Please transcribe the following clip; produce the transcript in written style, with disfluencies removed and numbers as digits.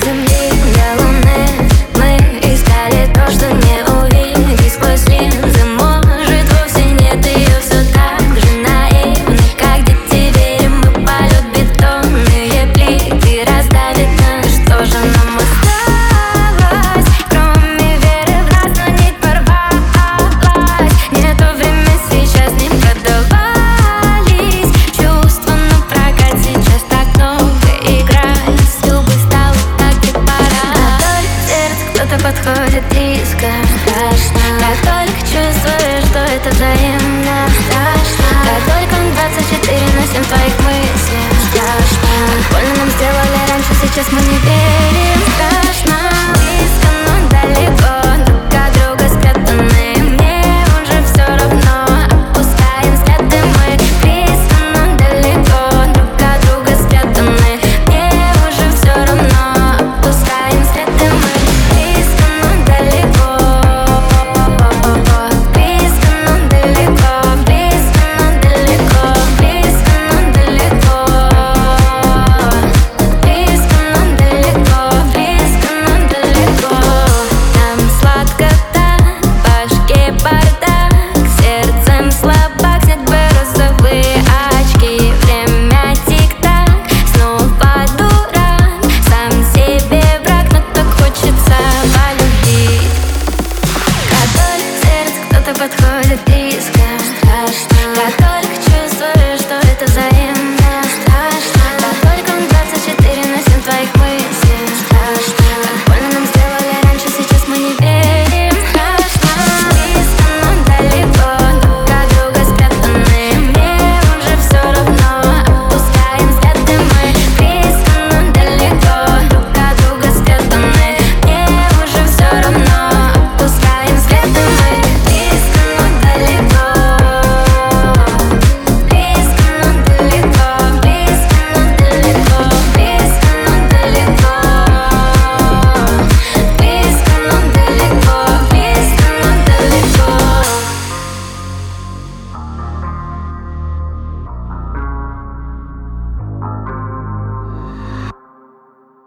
земли до луны мы искали то, что не увидеть сквозь линзы. Может, вовсе нет ее, все так же наивно. Как дети верим мы, полет бетонные плиты раздавит нас. Что же нам осталось, кроме веры в нас? Но нить порвалась, нету время сейчас, не продавались чувства напрокат. Сейчас так много играет, любовь стала так и пора. Как только сердце кто-то подходит близко, страшно. Как только чувствуешь, что это взаимно, страшно. Как только 24/7 твоих мыслей, страшно. Больно нам сделали раньше, сейчас мы не верим.